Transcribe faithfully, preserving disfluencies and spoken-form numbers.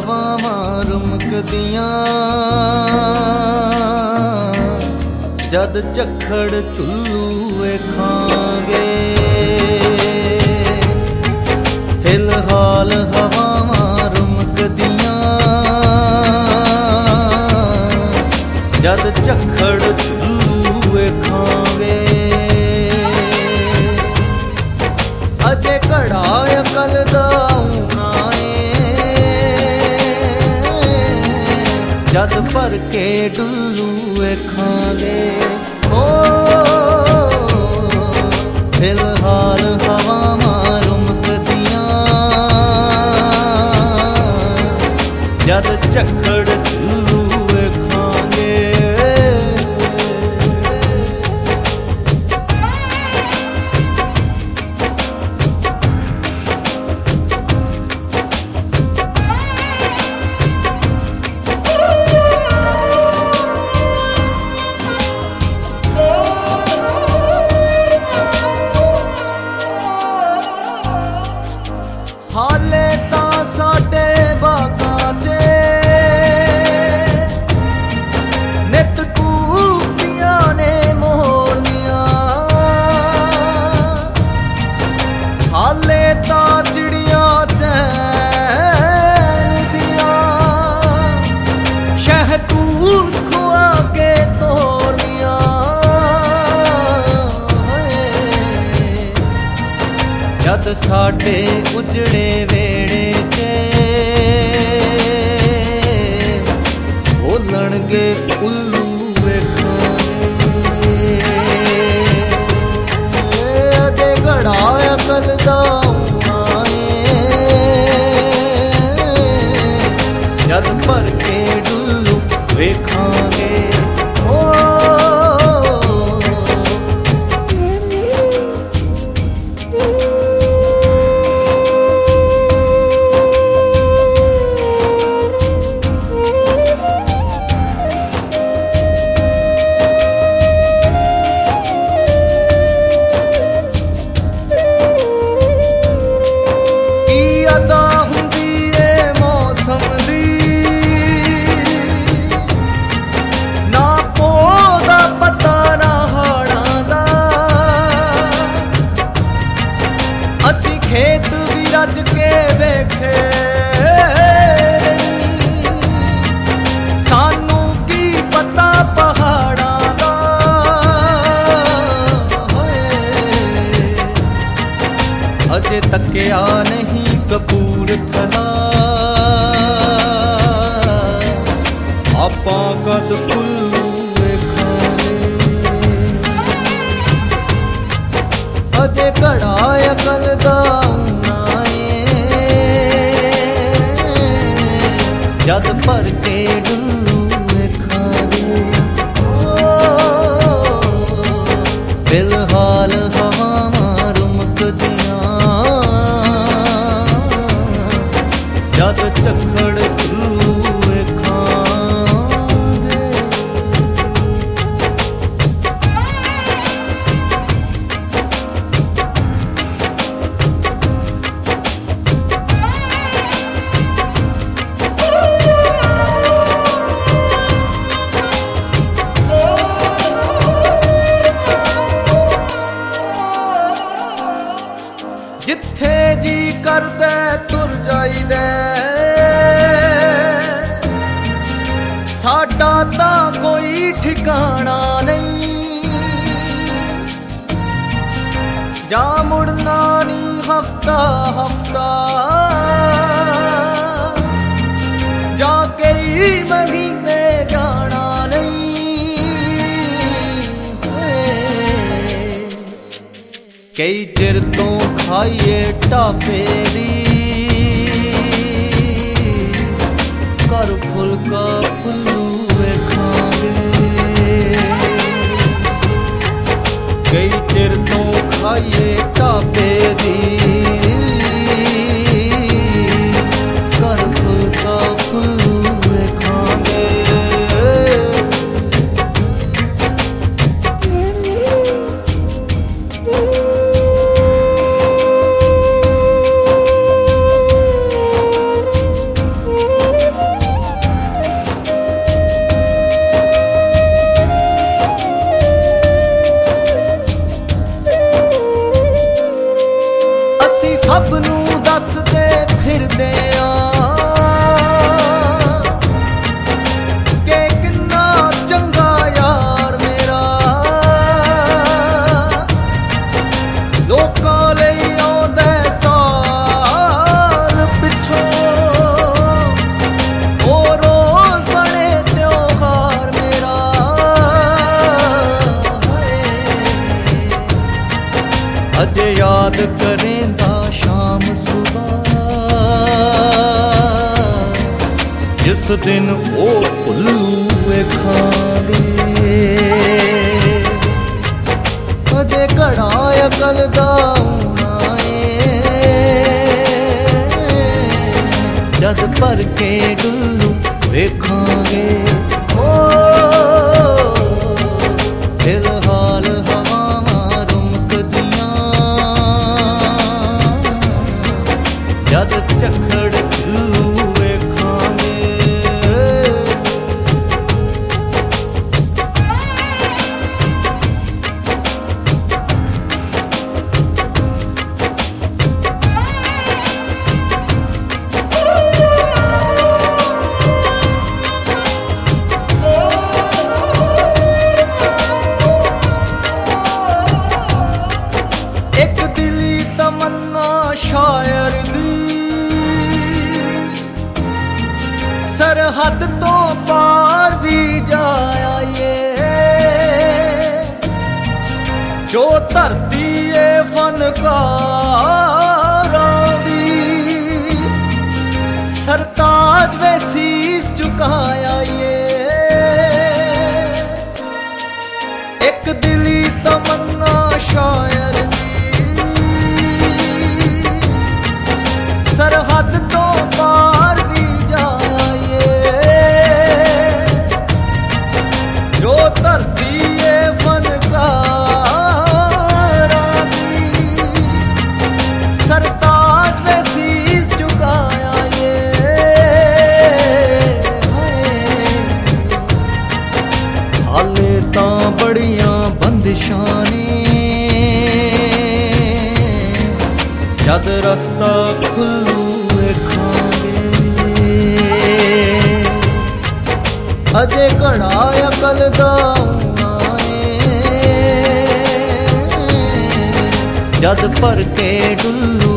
ਹਵਾਵਾਂ ਰੁਮਕਦੀਆਂ ਜਦ ਝੱਖੜ ਝੁੱਲੂ ਵੇਖਾਂਗੇ। ਫਿਲਹਾਲ ਹਵਾਵਾਂ ਰੁਮਕਦੀਆਂ ਜਦ ਝੱਖੜ ਝੁੱਲੂ ਵੇਖਾਂਗੇ। ਅਜੇ ਘੜਾ ਅਕਲ ਦਾ ਆਉਣਾ ਏ ਜਦ ਭਰ ਕੇ ਡੁੱਲੂ ਵੇਖਾਂਗੇ। ਓ ਫਿਲਹਾਲ ਹਵਾਵਾਂ ਰੁਮਕਦੀਆਂ ਜਦ ਝੱਖੜ ਝੁੱਲੂ ਵੇਖਾਂਗੇ। ਹਾਲੇ ਤਾਂ ਸਾਡੇ ਬਾਗਾਂ 'ਚ ਨਿੱਤ ਕੂਕੀਆਂ ਨੇ ਮੋਰਨੀਆਂ। ਹਾਲੇ ਤਾਂ ਚਿੜੀਆਂ ਚੈਨ ਦੀਆਂ ਸ਼ਹਿਤੂਤ ਖੁਆ ਕੇ ਤੋਰਨੀਆਂ। ਜਦ ਸਾਡੇ ਉਜੜੇ ਵੇੜੇ 'ਚ ਬੋਲਣਗੇ ਉੱਲੂ ਵੇਖਾਂਗੇ। ਅਜੇ ਘੜਾ ਅਕਲ ਦਾ ਆਉਣਾ ਏ ਜਦ ਭਰ ਕੇ ਡੁੱਲੂ ਵੇਖਾਂਗੇ। ਖੇਤ ਵੀ ਰੱਜ ਕੇ ਵੇਖੇ ਸਾਨੂੰ ਕੀ ਪਤਾ ਪਹਾੜਾਂ ਦਾ। ਅਜੇ ਤੱਕਿਆ ਨਹੀਂ ਕਪੂਰਥਲਾ ਆਪਾਂ ਕਦ ਕੁੱਲੂ ਵੇਖਾਂਗੇ। ਅਜੇ ਘੜਾ ਅਕਲ ਦਾ ਆਉਣਾ ਏ ਜਦ ਭਰ ਕੇ ਡੁੱਲੂ ਵੇਖਾਂਗੇ। ਫਿਲਹਾਲ ਹਵਾਵਾਂ ਰੁਮਕਦੀਆਂ ਜਦ ਝੱਖੜ ਝੁੱਲੂ ਵੇਖਾਂਗੇ। ਜਿੱਥੇ ਜੀ ਕਰਦੇ ਤੁਰ ਜਾਈਦੇ ਸਾਡਾ ਤਾਂ ਕੋਈ ਠਿਕਾਣਾ ਨਹੀਂ। ਜਾ ਮੁੜਨਾ ਨੀ ਹਫਤਾ ਹਫਤਾ ਜਾ ਕਈ ਮਹੀਨੇ ਜਾਣਾ ਨਹੀਂ। ਕਈ ਚਿਰ ਤੋਂ ਖਾਈਏ ਢਾਬੇ ਦੀ ਘਰ ਫੁਲਕਾ ਫੁੱਲੂ ਵੇਖਾਂਗੇ। ਕਈ ਚਿਰ ਤੋਂ ਖਾਈਏ ਢਾਬੇ ਦੀ ਘਰ ਫੁਲਕਾ ਫੁੱਲੂ ਵੇਖਾਂਗੇ। ਅਜੇ ਯਾਦ ਕਰੇਂਦਾ ਸ਼ਾਮ ਸੁਬਾਹ ਜਿਸ ਦਿਨ ਉਹ ਭੁੱਲੂ ਵੇਖਾਂਗੇ ਅਜੇ ਘੜਾ ਅਕਲ ਦਾ ਆਉਣਾ ਏ ਜਦ ਭਰ ਕੇ ਡੁੱਲੂ ਵੇਖਾਂਗੇ ਓ ਫਿਲਹਾਲ ਹਵਾਵਾਂ ਰੁਮਕਦੀਆਂ ਜਦ ਝੱਖੜ ਡੁੱਲੂ ਵੇਖਾਂਗੇ ਇੱਕ ਦਿਲੀ ਤਮੰਨਾ ਸ਼ਾਇਰ ਦੀ ਸਰਹੱਦ ਤੋਂ ਪਾਰ ਵੀ ਜਾ ਆਈਏ ਜੋ ਧਰਤੀ ਏ ਫਨਕਾਰਾਂ ਦੀ ਸਰਤਾਜ ਵੇ ਸੀਸ ਝੁਕਾ ਆਈਏ ਇੱਕ ਦਿਲੀ ਤਮੰਨਾ ਸ਼ਾਇਰ ਸਰਹੱਦ ਤੋਂ ਪਾਰ ਵੀ ਜਾਈਏ ਜੋ ਧਰਤੀ ਏ ਫਨਕਾਰਾਂ ਦੀ ਸਰਤਾਜ ਵੇ ਸੀਸ ਝੁਕਾਇਆ ਏ ਹਾਲੇ ਤਾਂ ਬੜੀਆਂ ਬੰਦਿਸ਼ਾਂ ਨੇ ਜਦ ਰਸਤਾ ਖੁੱਲੂ ਵੇਖਾਂਗੇ ਅਜੇ ਘੜਾ ਅਕਲ ਦਾ ਆਉਣਾ ਏ ਜਦ ਭਰ ਕੇ ਡੁੱਲੂ